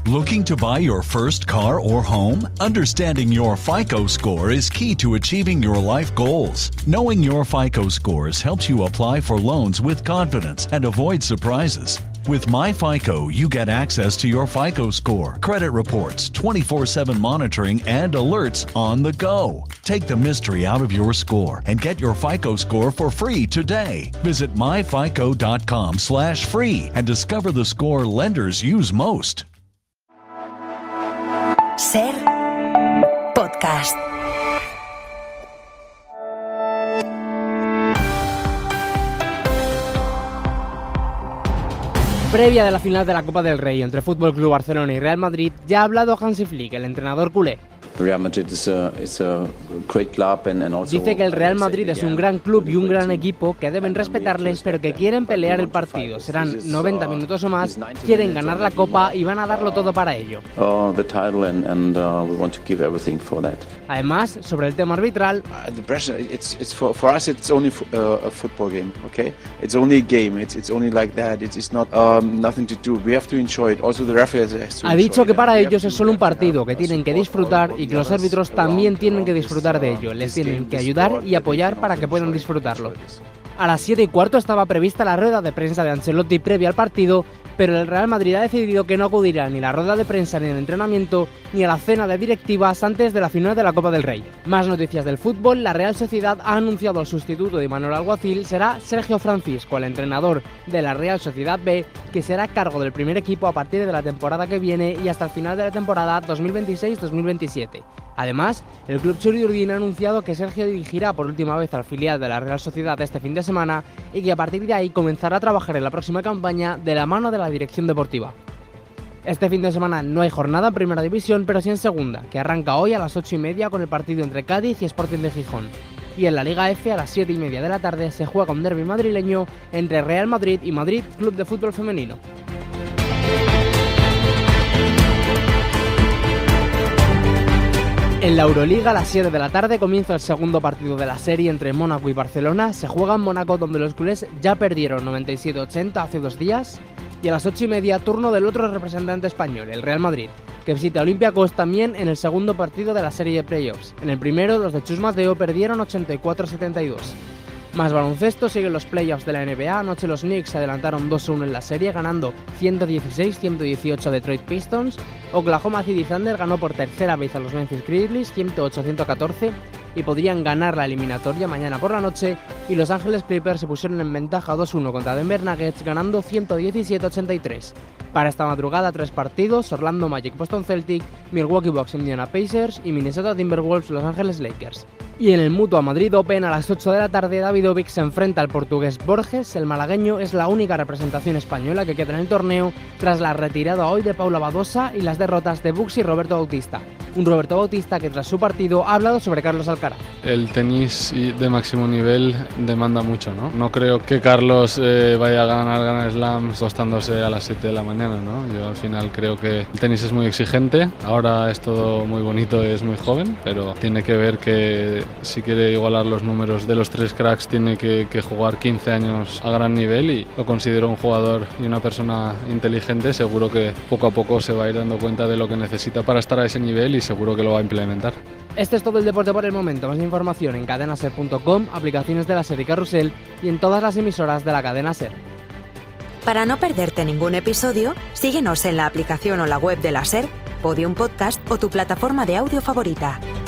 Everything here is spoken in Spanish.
Looking to buy your first car or home? Understanding your FICO score is key to achieving your life goals. Knowing your FICO scores helps you apply for loans with confidence and avoid surprises. With MyFICO, you get access to your FICO score, credit reports, 24/7 monitoring, and alerts on the go. Take the mystery out of your score and get your FICO score for free today. Visit myfico.com/free and discover the score lenders use most. Ser podcast. Previa de la final de la Copa del Rey entre Fútbol Club Barcelona y Real Madrid, ya ha hablado Hansi Flick, el entrenador culé. Dice que el Real Madrid es un gran club y un gran equipo que deben respetarles, pero que quieren pelear el partido. Serán 90 minutos o más, quieren ganar la Copa y van a darlo todo para ello. Además, sobre el tema arbitral, ha dicho que para ellos es solo un partido, que tienen que disfrutar y que los árbitros también tienen que disfrutar de ello. Les tienen que ayudar y apoyar para que puedan disfrutarlo. A las 7:15 estaba prevista la rueda de prensa de Ancelotti previa al partido, pero el Real Madrid ha decidido que no acudirá ni a la rueda de prensa ni al entrenamiento ni a la cena de directivas antes de la final de la Copa del Rey. Más noticias del fútbol. La Real Sociedad ha anunciado al sustituto de Imanol Alguacil, será Sergio Francisco, el entrenador de la Real Sociedad B, que será a cargo del primer equipo a partir de la temporada que viene y hasta el final de la temporada 2026-2027. Además, el club churiurdín ha anunciado que Sergio dirigirá por última vez al filial de la Real Sociedad este fin de semana y que a partir de ahí comenzará a trabajar en la próxima campaña de la mano de la dirección deportiva. Este fin de semana no hay jornada en Primera División, pero sí en Segunda, que arranca hoy a las 8:30 con el partido entre Cádiz y Sporting de Gijón. Y en la Liga F a las 7:30 de la tarde se juega un derbi madrileño entre Real Madrid y Madrid Club de Fútbol Femenino. En la Euroliga, a las 7 de la tarde, comienza el segundo partido de la serie entre Mónaco y Barcelona. Se juega en Mónaco, donde los culés ya perdieron 97-80 hace 2 días. Y a las 8:30, turno del otro representante español, el Real Madrid, que visita a Olympiacos también en el segundo partido de la serie de playoffs. En el primero, los de Chus Mateo perdieron 84-72. Más baloncesto, siguen los playoffs de la NBA. Anoche los Knicks se adelantaron 2-1 en la serie, ganando 116-118 a Detroit Pistons. Oklahoma City Thunder ganó por tercera vez a los Memphis Grizzlies, 108-114, y podrían ganar la eliminatoria mañana por la noche. Y Los Ángeles Clippers se pusieron en ventaja 2-1 contra Denver Nuggets, ganando 117-83. Para esta madrugada, 3 partidos: Orlando Magic Boston Celtic, Milwaukee Bucks Indiana Pacers y Minnesota Timberwolves Los Ángeles Lakers. Y en el Mutua Madrid Open a las 8 de la tarde, Davidovich se enfrenta al portugués Borges. El malagueño es la única representación española que queda en el torneo tras la retirada hoy de Paula Badosa y las derrotas de Buxi y Roberto Bautista. Un Roberto Bautista que tras su partido ha hablado sobre Carlos Alcaraz. El tenis de máximo nivel demanda mucho, ¿no? No creo que Carlos vaya a ganar Slams acostándose a las 7 de la mañana, ¿no? Yo al final creo que el tenis es muy exigente. Ahora es todo muy bonito, es muy joven, pero tiene que ver que si quiere igualar los números de los 3 cracks tiene que jugar 15 años a gran nivel, y lo considero un jugador y una persona inteligente. Seguro que poco a poco se va a ir dando cuenta de lo que necesita para estar a ese nivel y seguro que lo va a implementar. Este es todo el deporte por el momento. Más información en cadenaser.com, aplicaciones de la SER y Carrusel y en todas las emisoras de la cadena SER. Para no perderte ningún episodio, síguenos en la aplicación o la web de la SER, Podium Podcast o tu plataforma de audio favorita.